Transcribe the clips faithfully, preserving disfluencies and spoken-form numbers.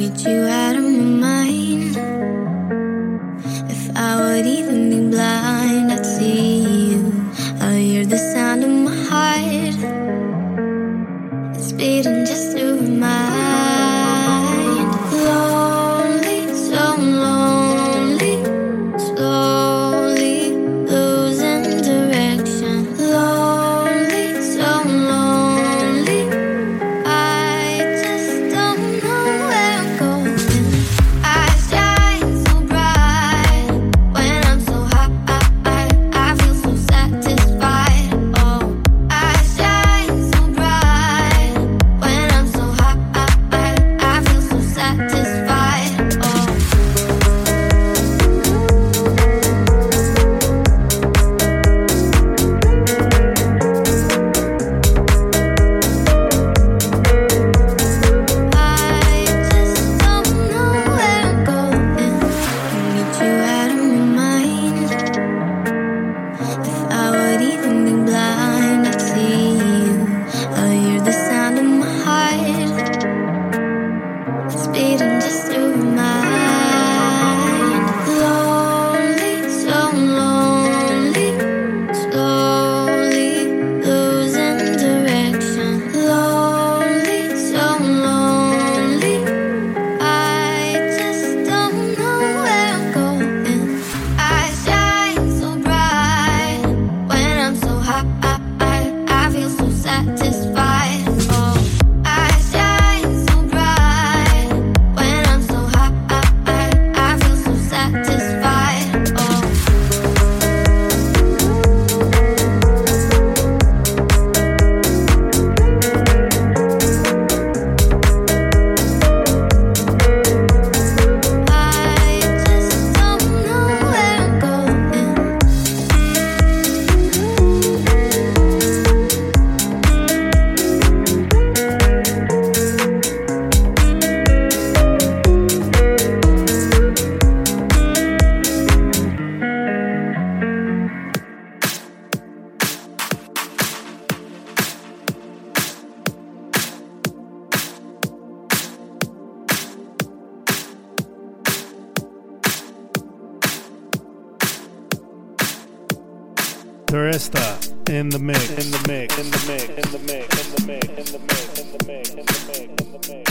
get you out of my mind. If I would even be blind, I'd see you. I hear the sound of my heart. It's beating just to remind. Lonely, so lonely, slowly losing direction. Lonely, so lonely, I just don't know where I'm going. I shine so bright when I'm so high. I feel so satisfied. Oh, I shine so bright when I'm so high. I feel so satisfied. Oh. I just don't know where I'm going. Can get you out of my mind. If I would even be blind, I'd see you. I hear the sound of my heart. It's beating just to remind. Lonely, so lonely, slowly losing direction. Lonely, so lonely, I just don't know where I'm going. I shine so bright when I'm so high. I feel so satisfied. Oh, I shine so bright when I'm so high. I feel so satisfied. Oh. I just don't know where I'm going. Teresta in the mix, in the mix, in the mix, in the mix, in the mix, in the mix, in the mix, in the mix, in the mix, in the mix.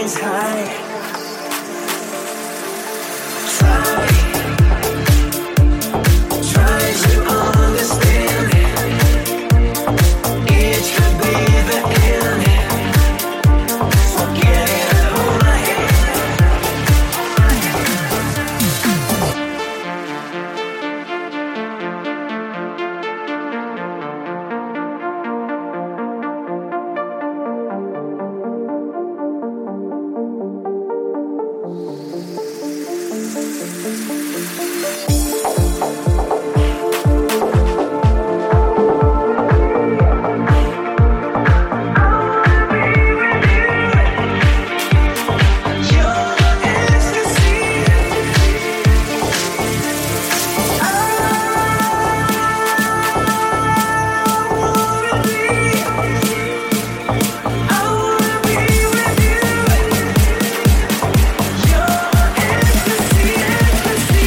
Your ecstasy, ecstasy.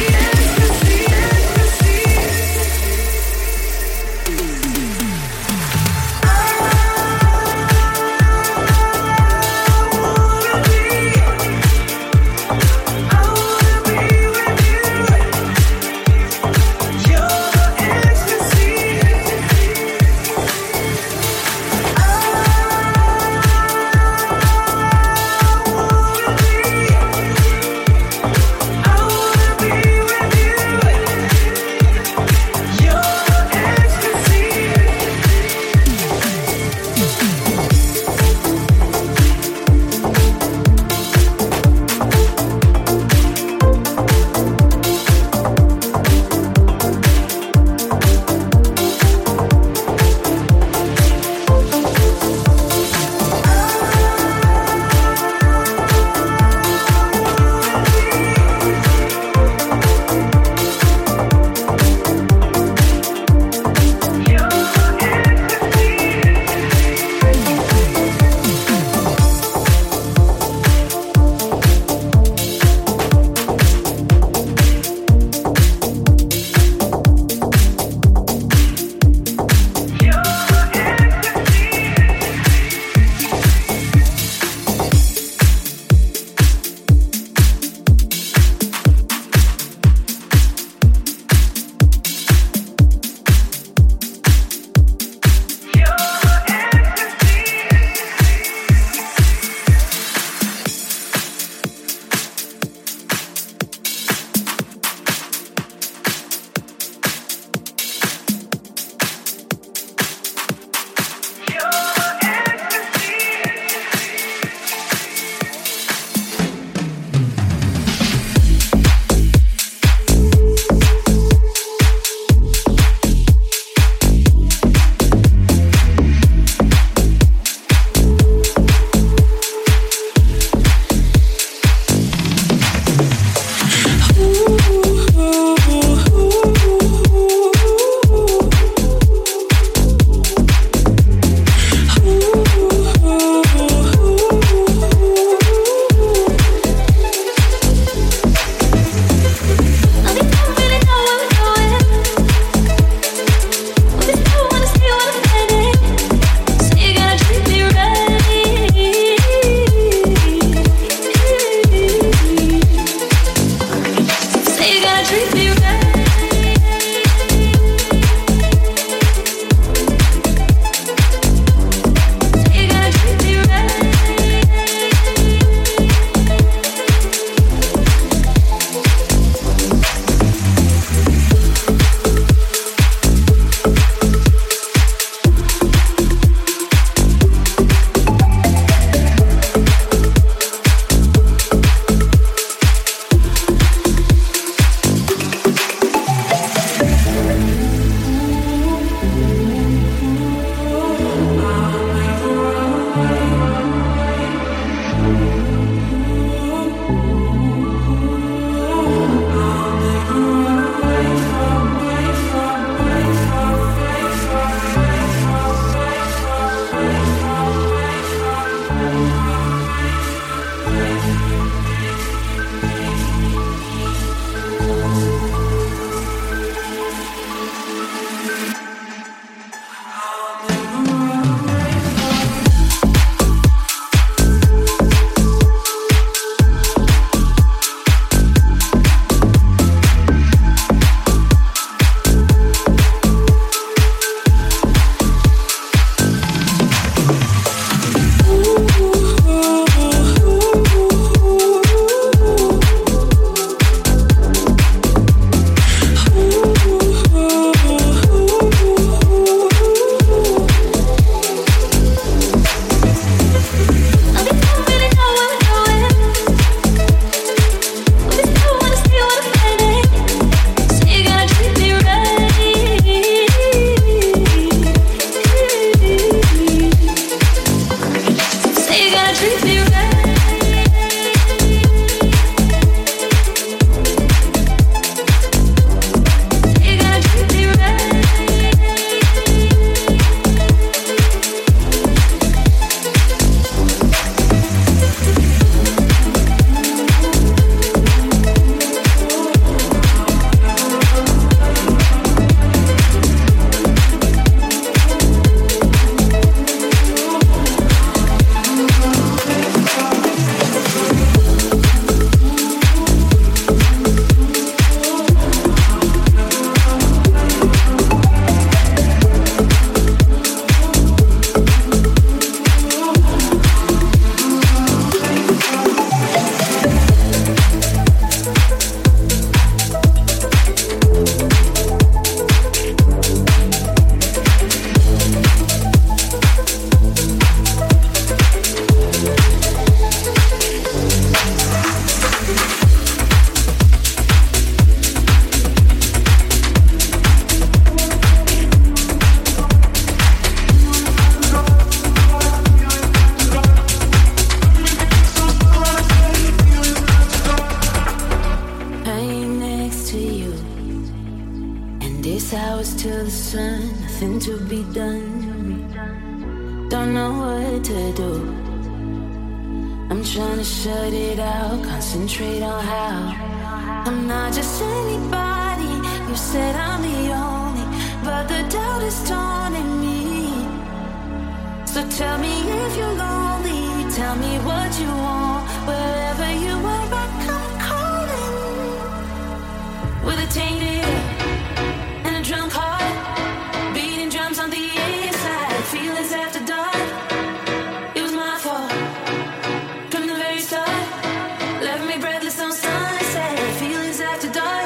sun, nothing to be done. Don't know what to do. I'm trying to shut it out, concentrate on how. I'm not just anybody, you said I'm the only, but the doubt is taunting me. So tell me if you're lonely, tell me what you want. Wherever you are, I come calling. With a tainted and a drunk heart, beating drums on the inside, feelings after dark. It was my fault from the very start. Left me breathless on sunset, feelings after dark.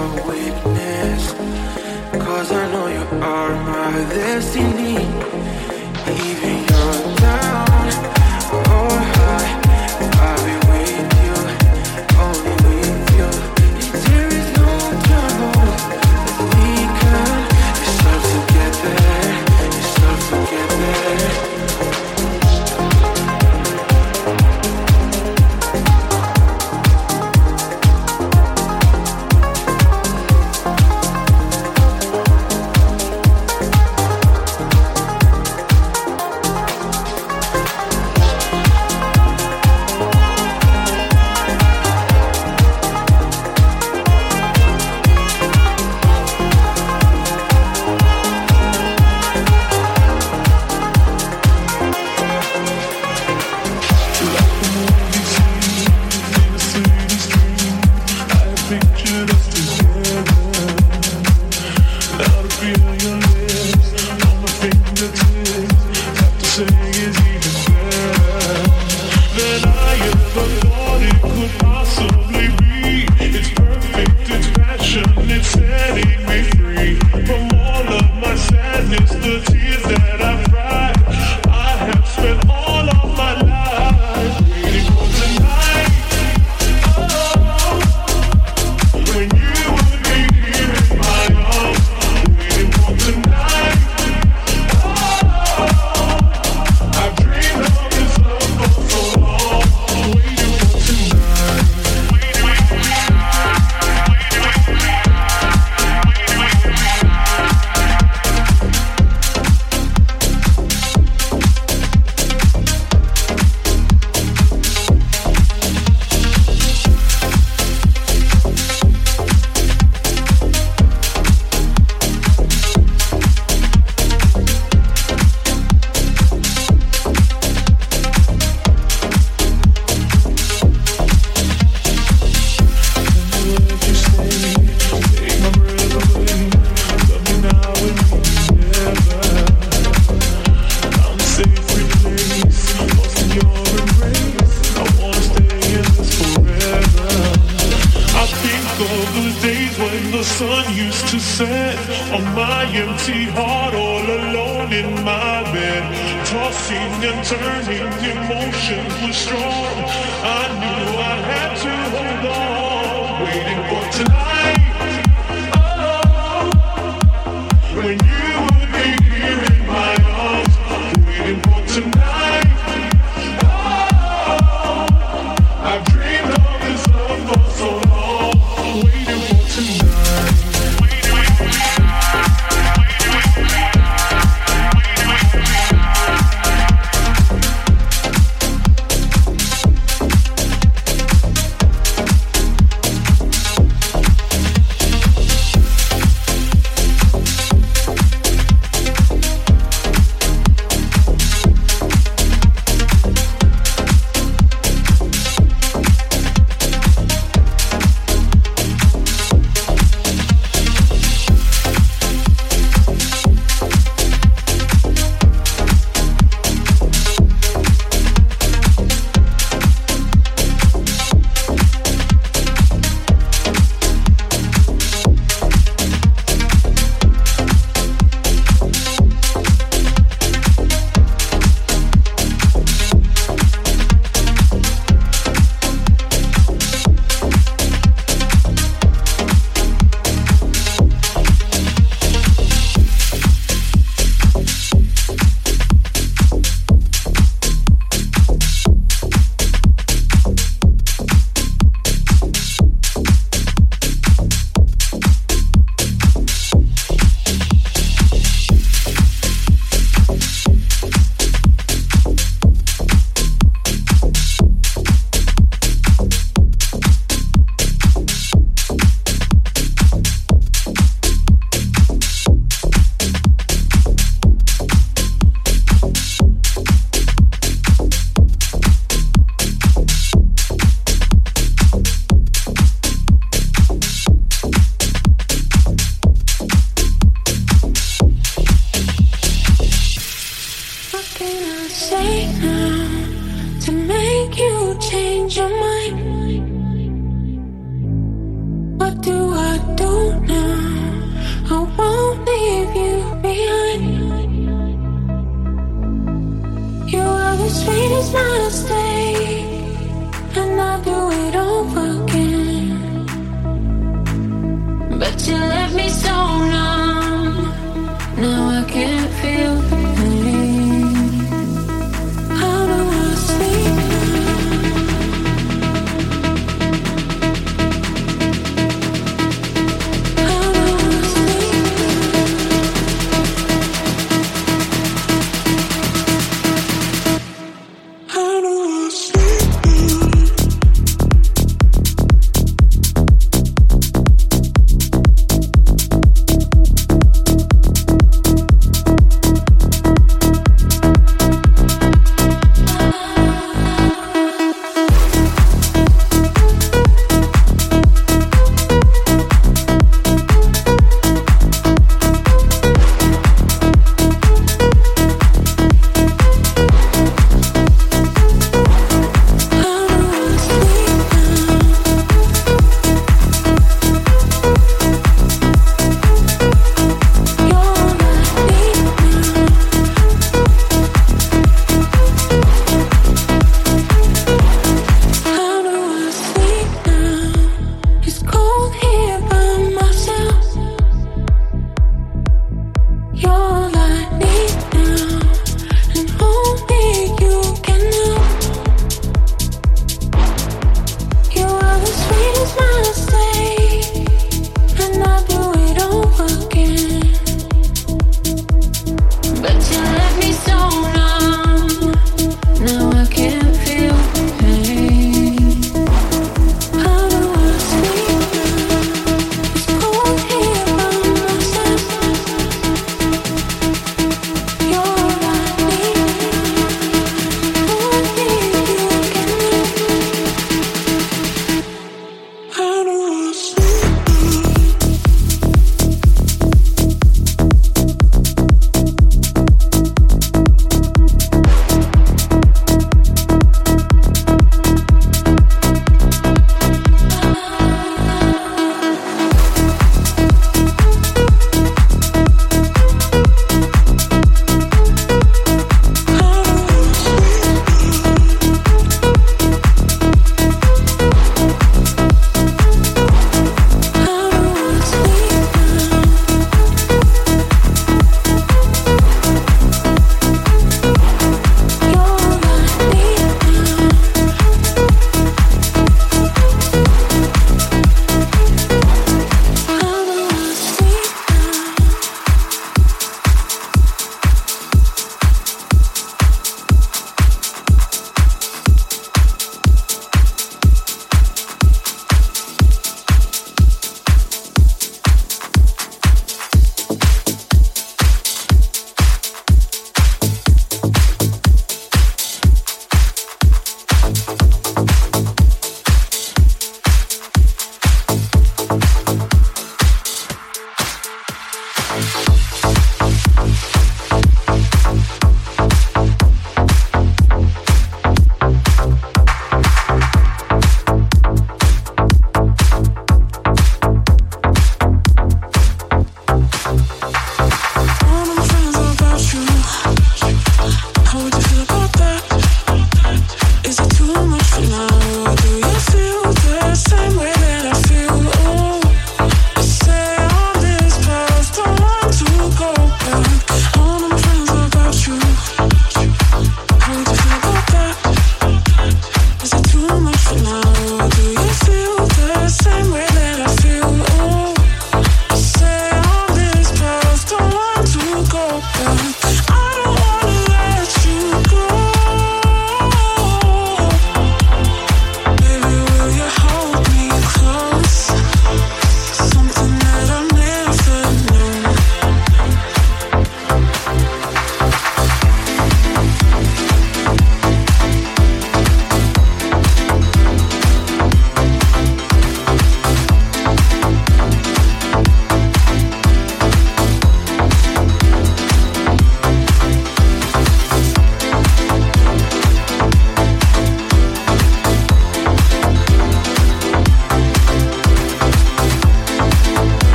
a witness, 'cause I know you are my destiny. Even you're down or high, I'll be with you, only with you. There is no trouble that we can. It's love together, it's love together.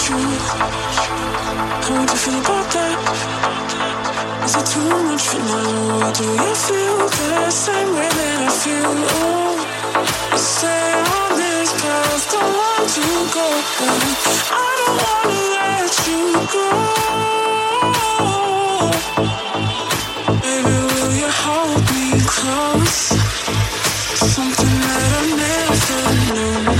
you. How would you feel about that? Is it too much for now? Or do you feel the same way that I feel? Oh, you say on this path, don't want to go back. I don't wanna let you go. Baby, will you hold me close? Something that I never knew.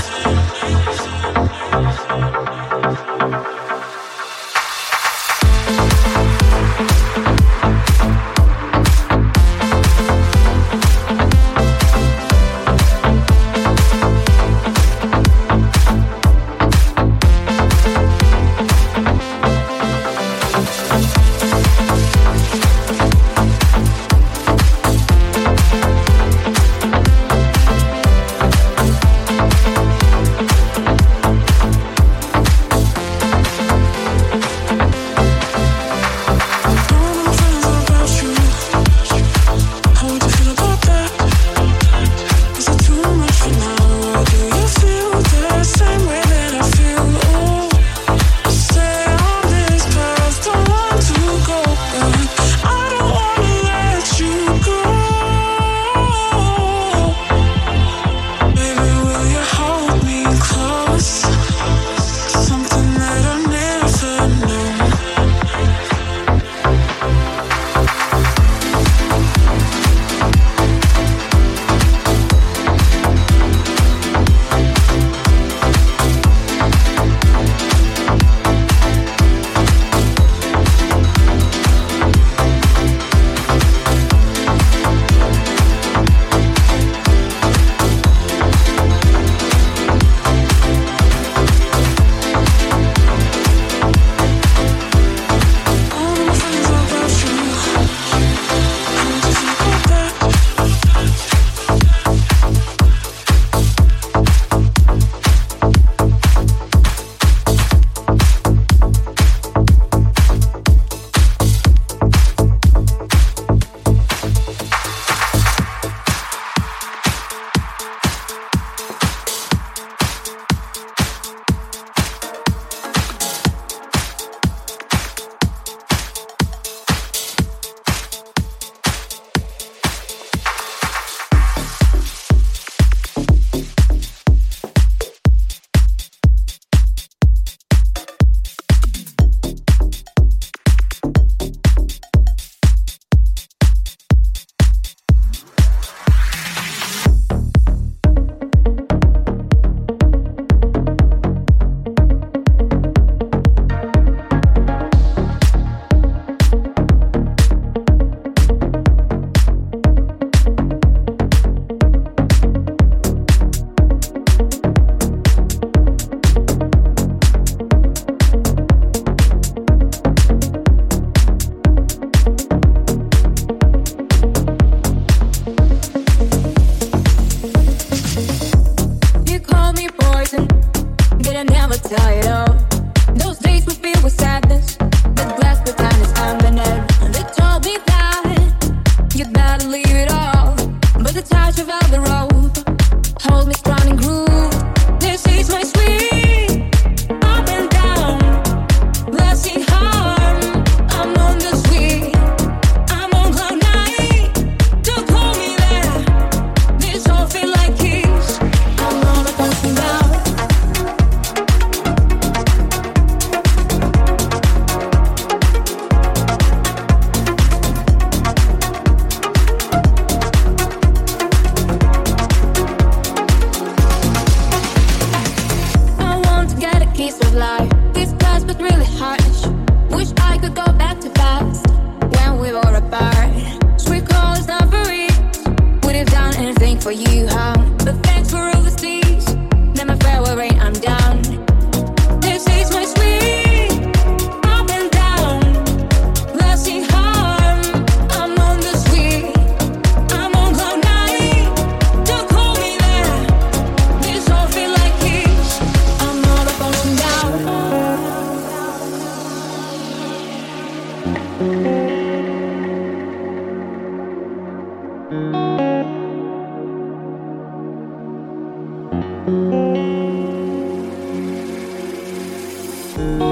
Thank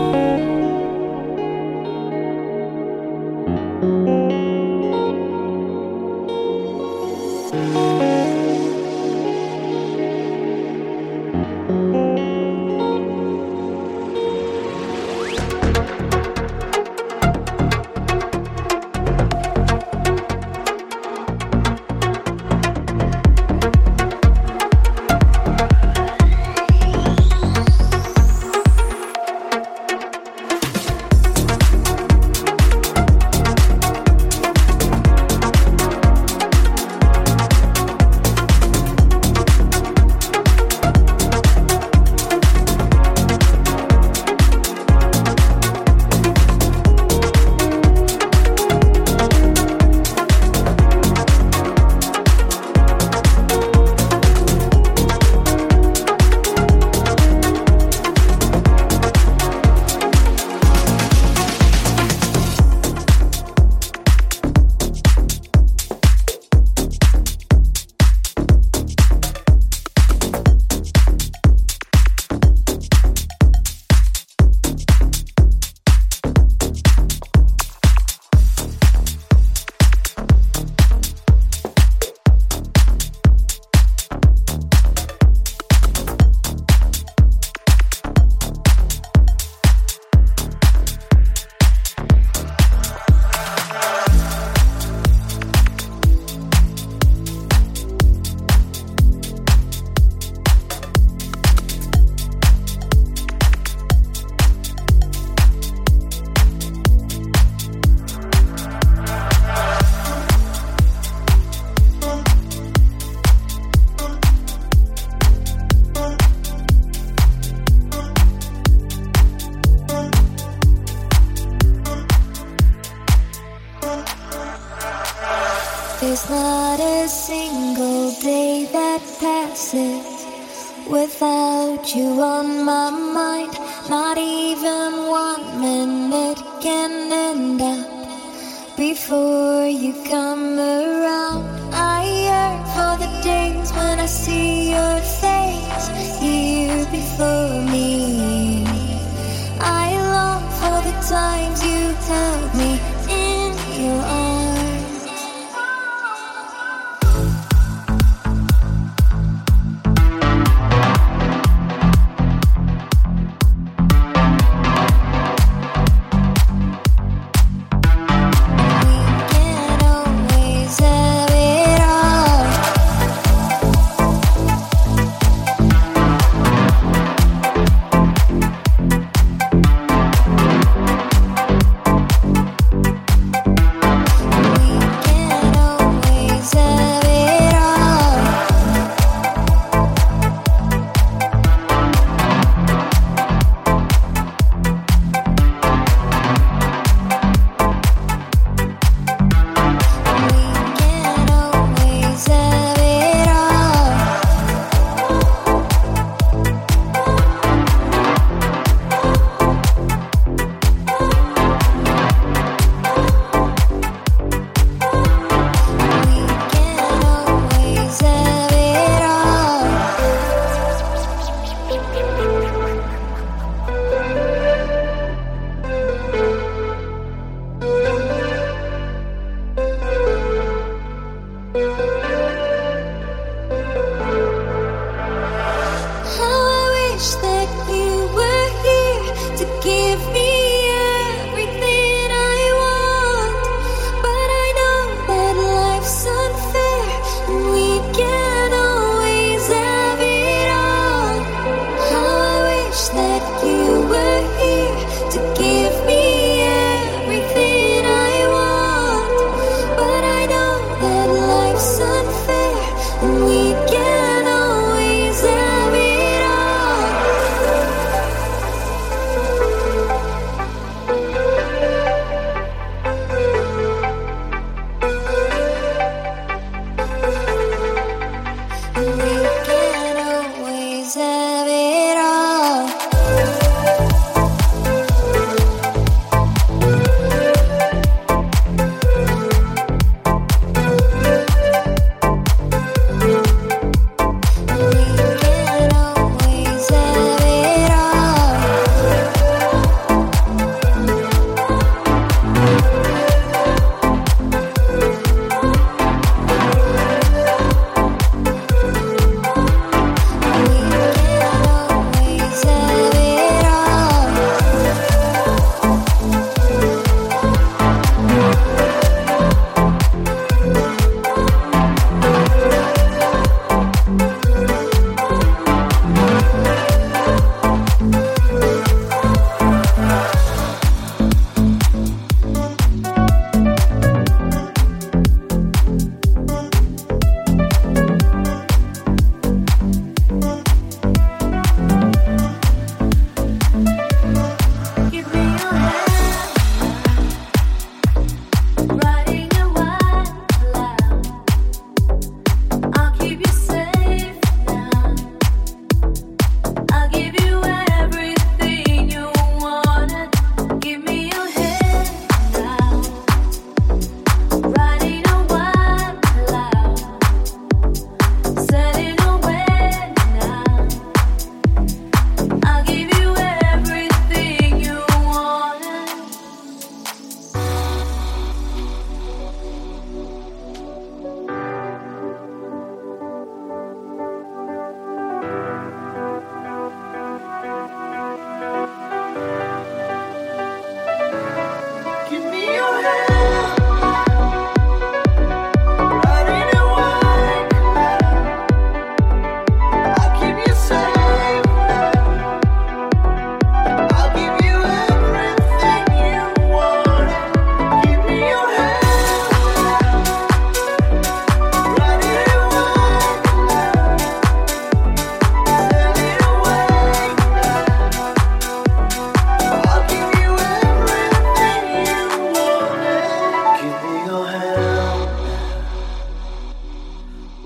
There's not a single day that passes without you on my mind. Not even one minute can end up before you come around. I yearn for the days when I see your face here before me. I long for the times you held me in your arms. Sun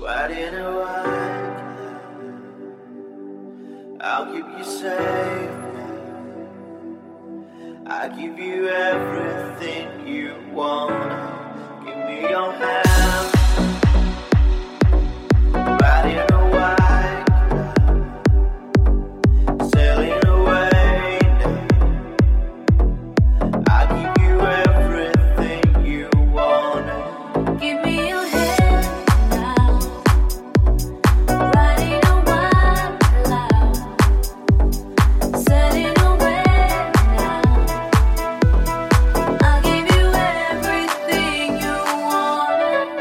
riding a white cloud. I'll keep you safe. I give you everything you want. Give me your hand. Riding a white cloud, sailing away now. I give you everything you want. Give me your hand now. Riding a white cloud, sailing away now. I'll give you everything you want.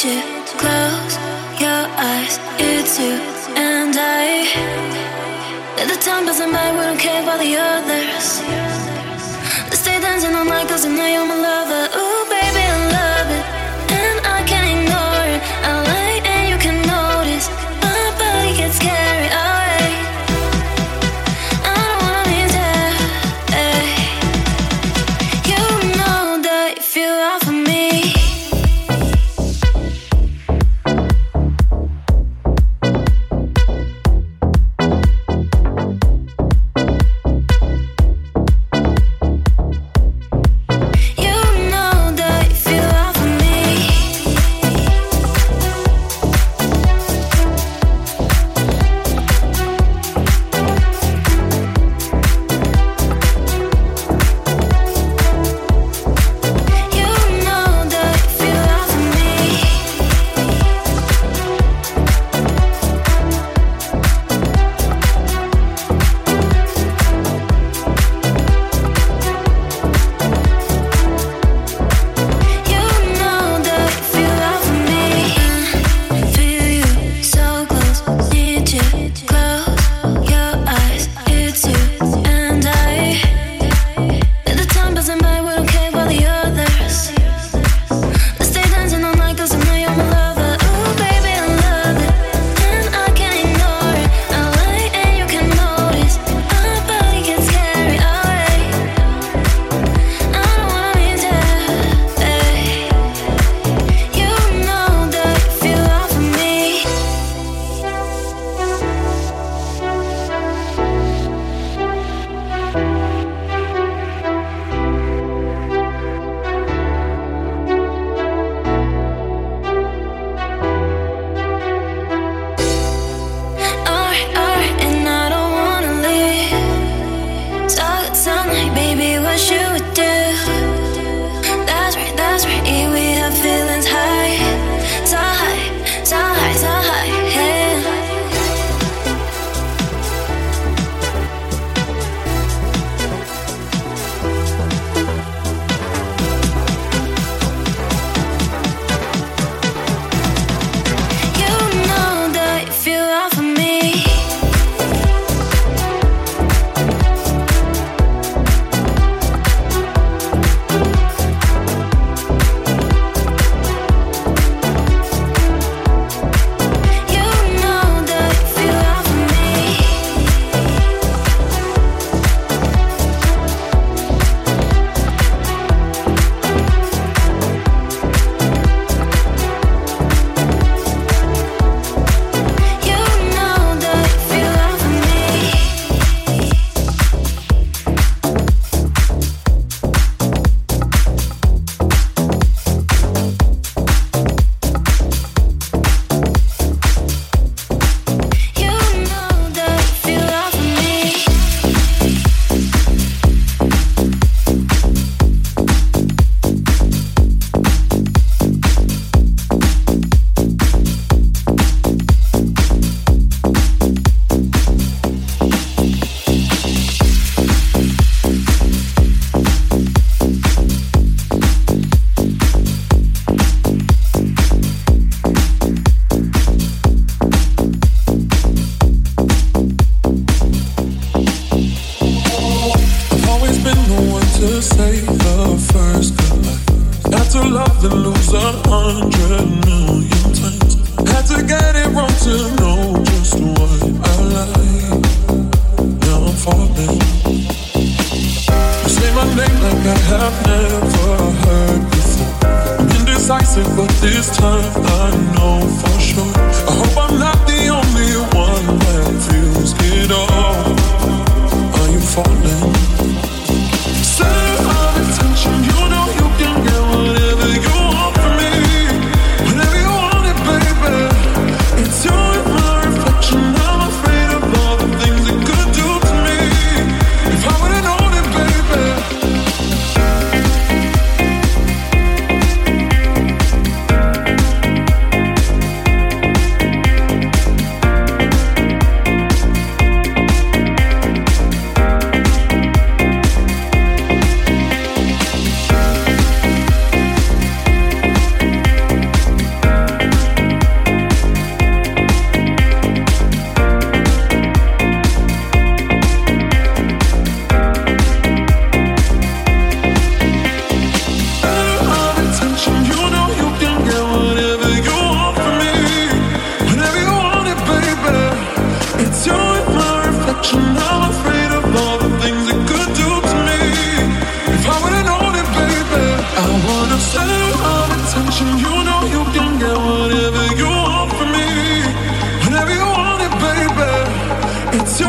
you. Close your eyes, it's you and I. Let the time pass by, we don't care about the others. Let's stay dancing all night, cause I know you're my lover. Ooh, baby, I love it, and I can't ignore it. I like and you can notice my body gets carried away. I don't wanna be there, eh. You know that if you are for me. You know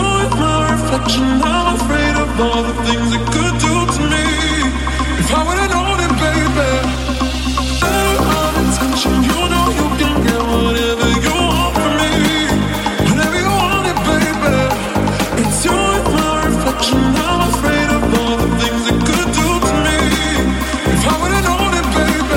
with my reflection. I'm afraid of all the things it could do to me. If I would've known it, baby. Better on attention, you know you can get whatever you want from me. Whenever you want it, baby. It's you with my reflection. I'm afraid of all the things it could do to me. If I would've known it, baby.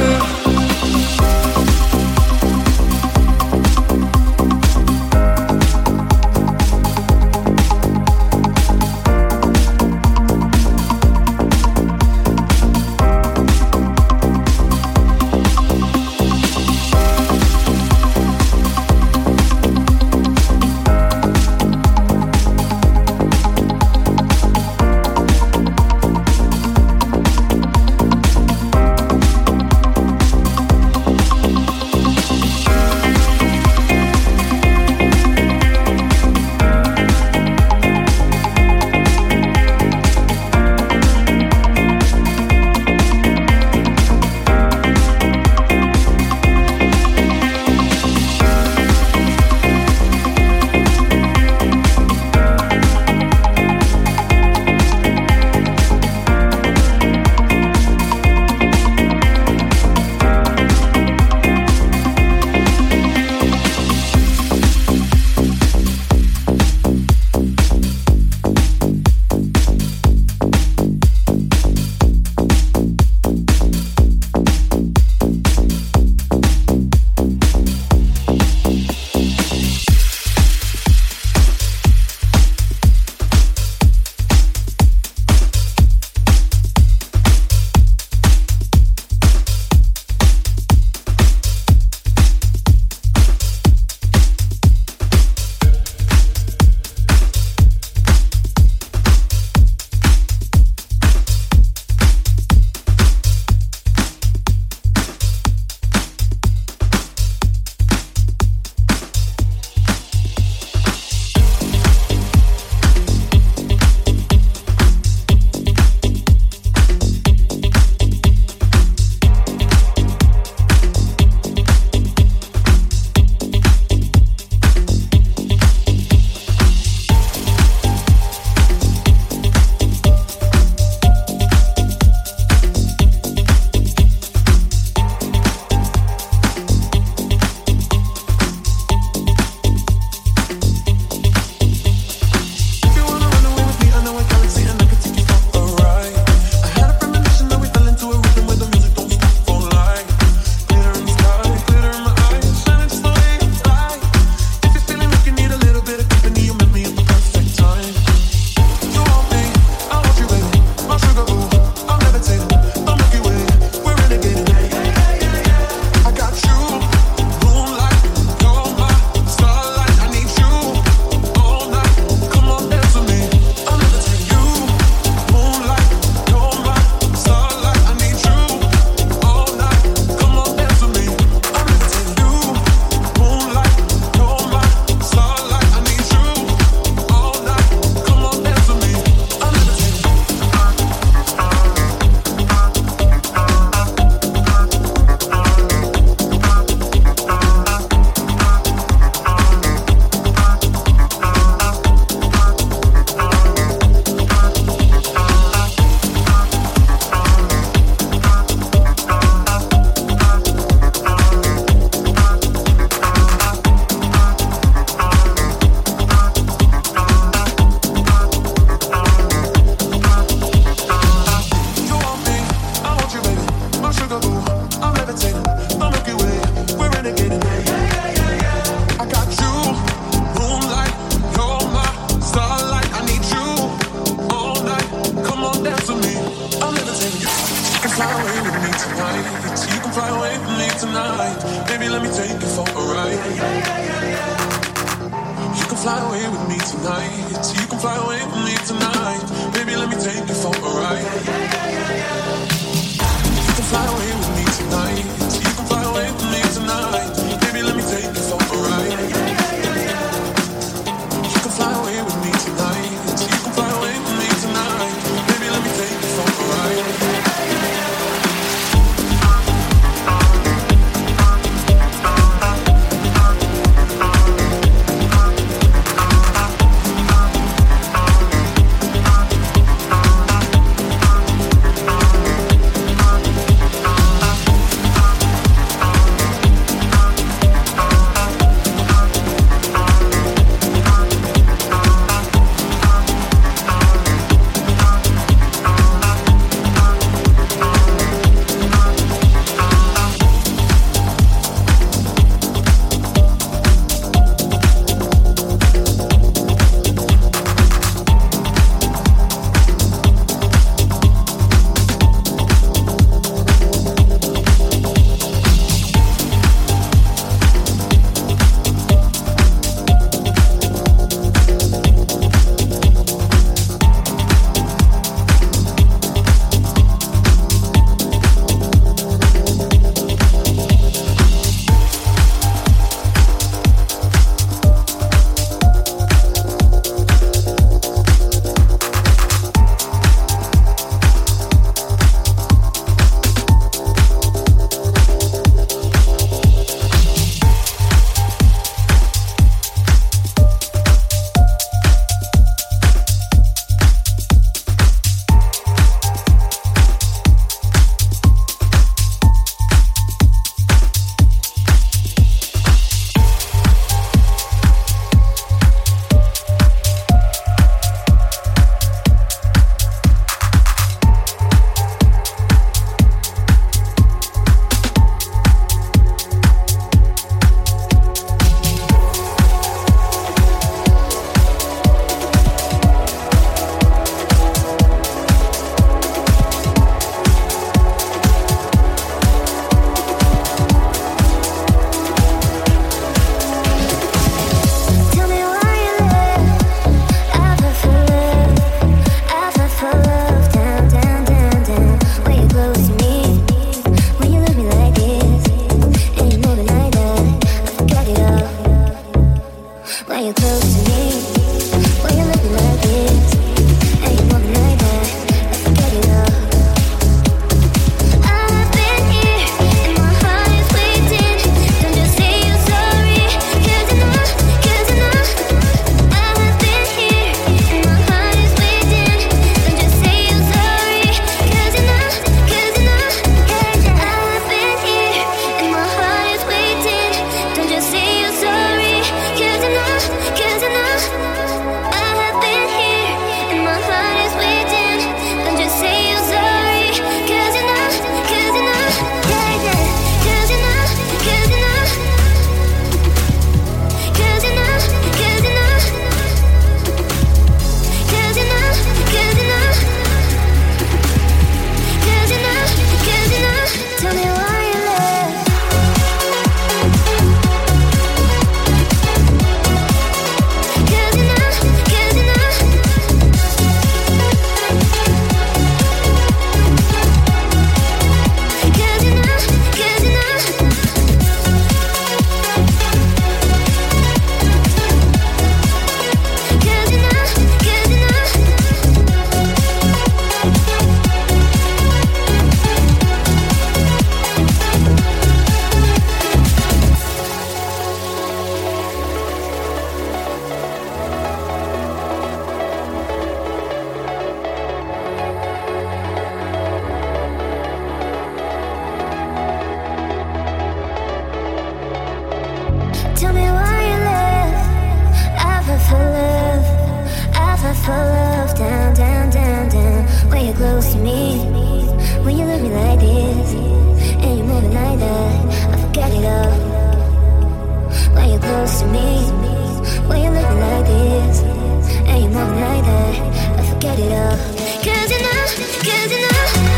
fight for love, down, down, down, down. When you're close to me, when you look me like this, and you move it like that, I forget it all. When you're close to me, when you look me like this, and you move it like that, I forget it all. Cause you know, cause you know.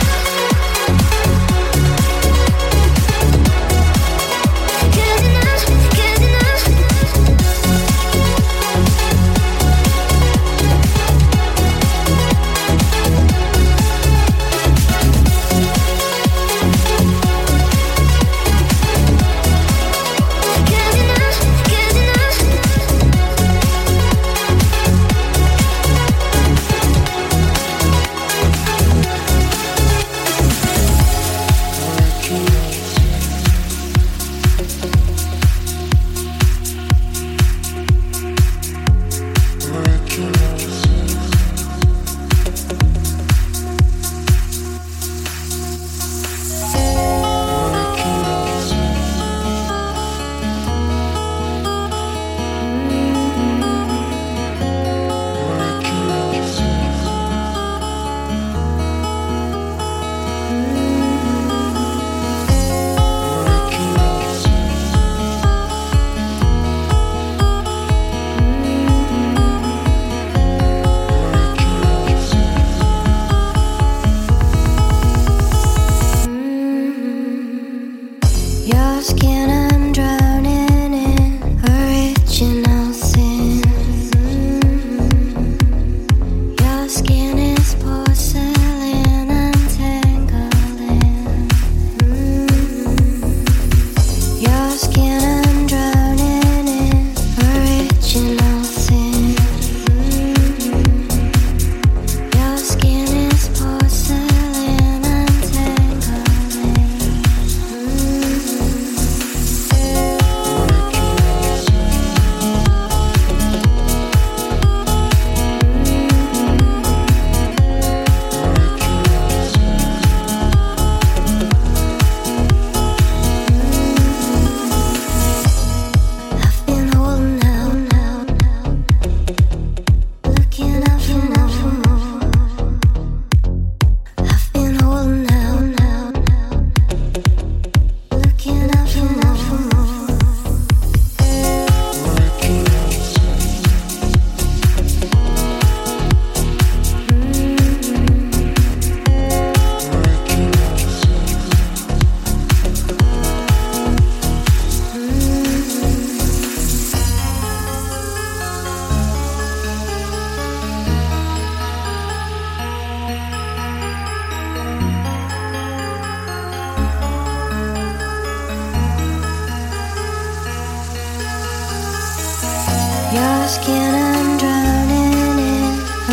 Your skin, I'm drowning in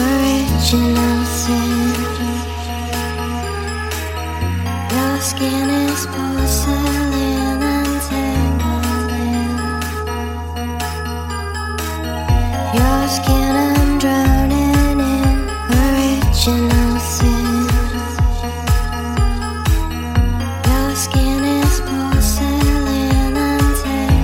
original sin. Your skin is porcelain, untangling. Your skin, I'm drowning in original sin. Your skin is porcelain, untangling.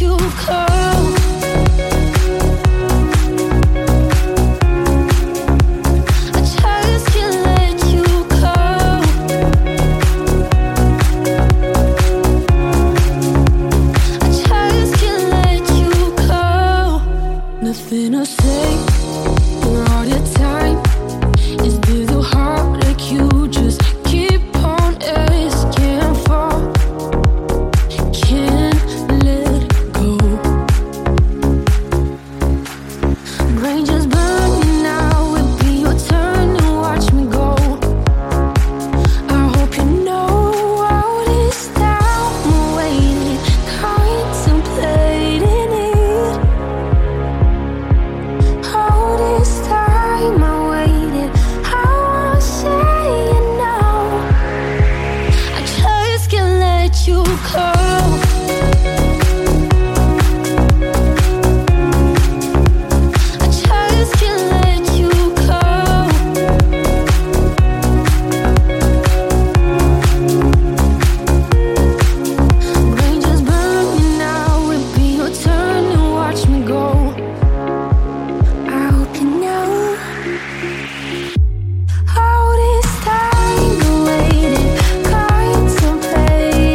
you go. Nothing to say for all the time. Is this a heart like you just keep on asking for? Can't let go. Brain just burning now. It'll be your turn to watch me go. I hope you know all this time I'm waiting, contemplating it. You go. I just can't let you go. Brain just burning now. It'll be your turn to watch me go. I hope you know all this time I waited, contemplating.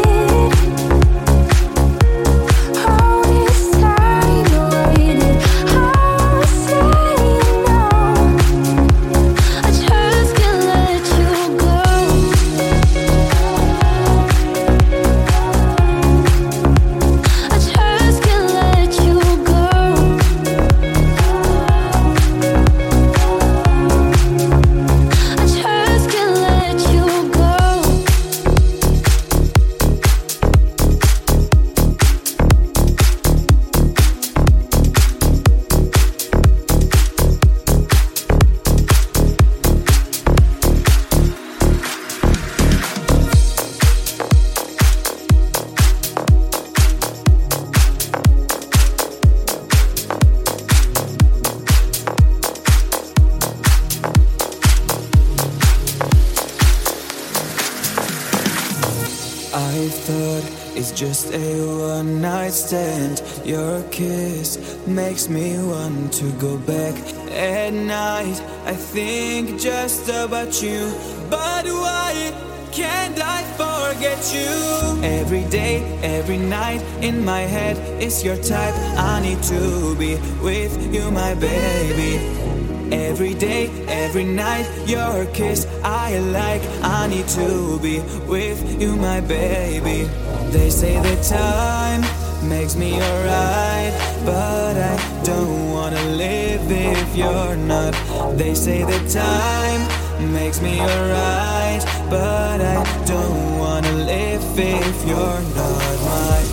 I thought it's just a one night stand. Your kiss makes me want to go back. At night I think just about you, but why can't I forget you? Every day, every night in my head is your type. I need to be with you, my baby. Every day, every night, your kiss I like. I need to be with you, my baby. They say that time makes me alright, but I don't wanna live if you're not. They say that time makes me alright, but I don't wanna live if you're not mine.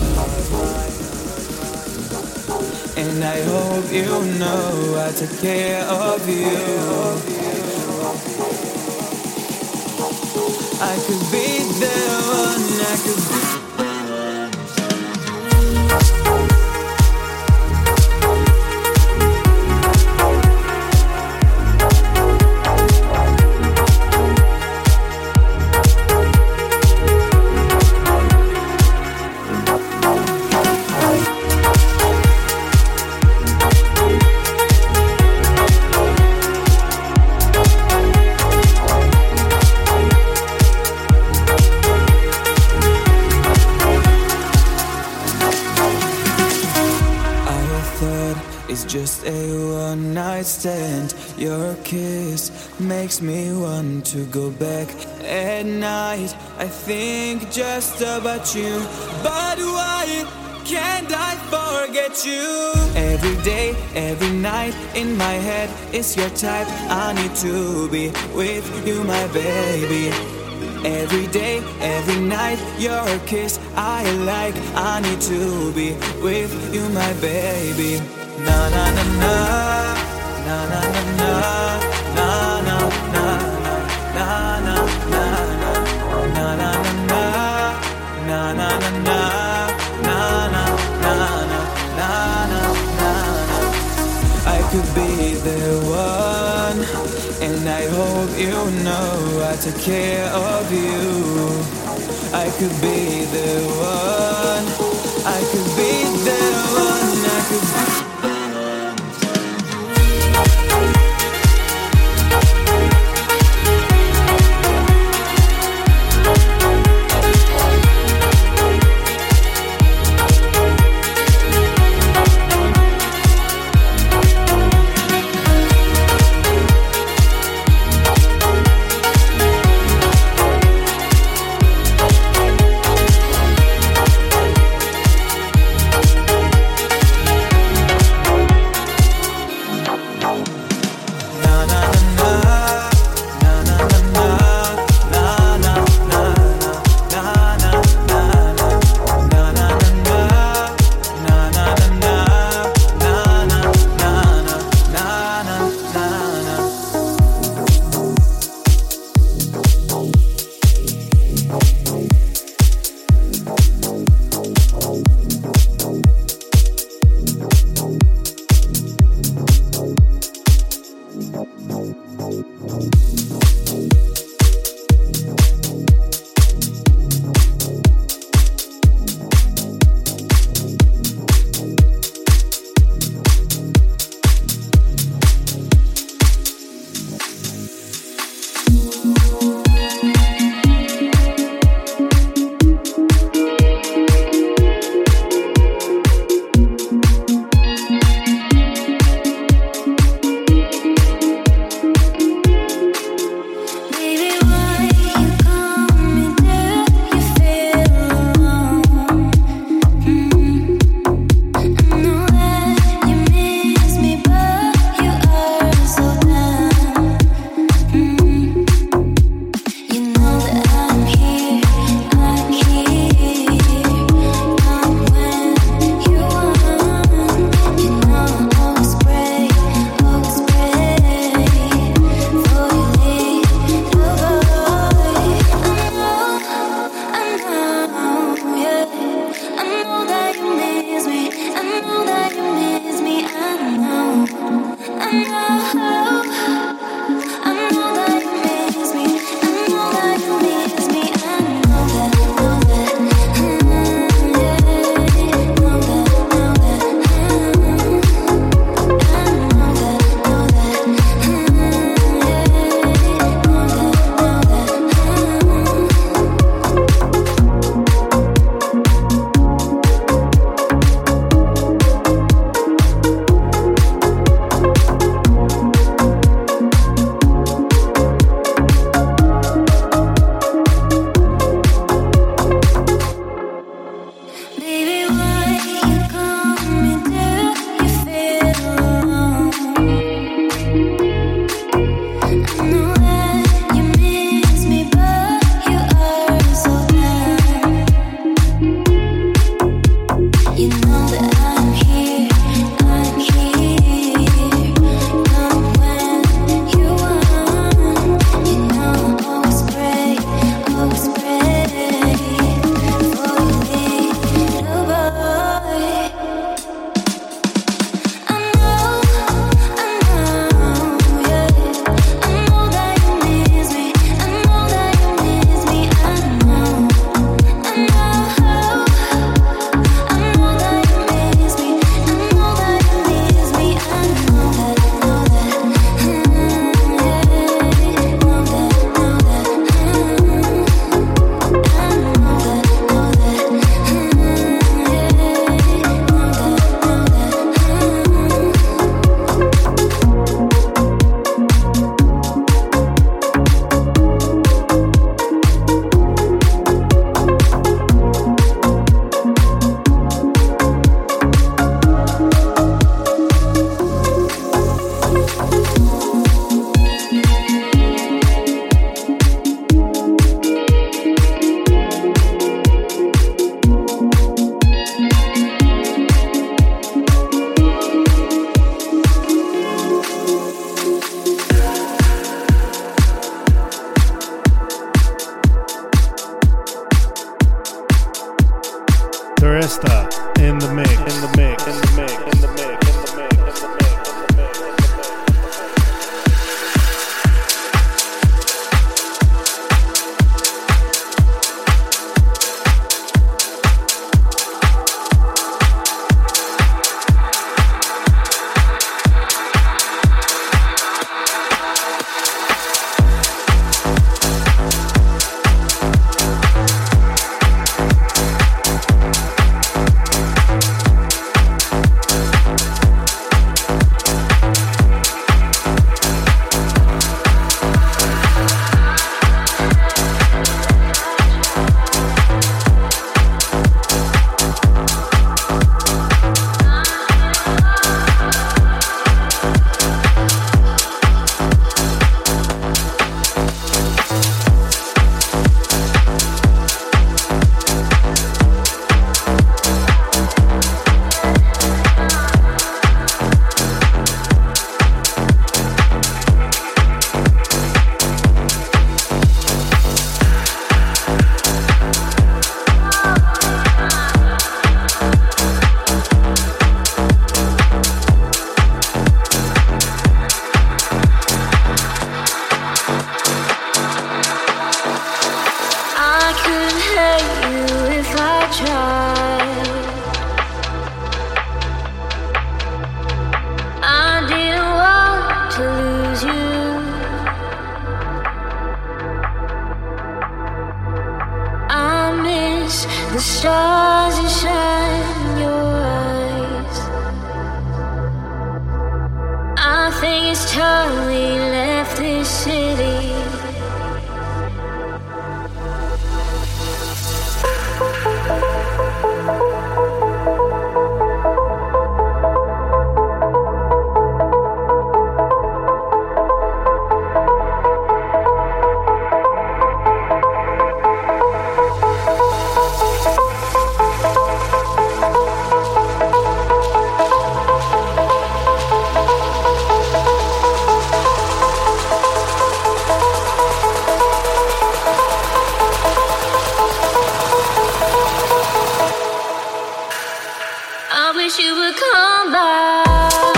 And I hope you know I took care of you. I could be the one, I could be. It's just a one night stand. Your kiss makes me want to go back. At night I think just about you, but why can't I forget you? Every day, every night in my head is your type. I need to be with you, my baby. Every day, every night, your kiss I like. I need to be with you, my baby. Na na na na, na na na na, na na na na, na na na na, na na na na, na na na na, na na na na, na na. I could be the one, and I hope you know I take care of you. I could be the one, I could be the in the mix, in the mix, in the mix, in the mix, in the mix, in the mix, in the mix. The stars that shine in your eyes. I think it's time we left this city. I wish you would come back.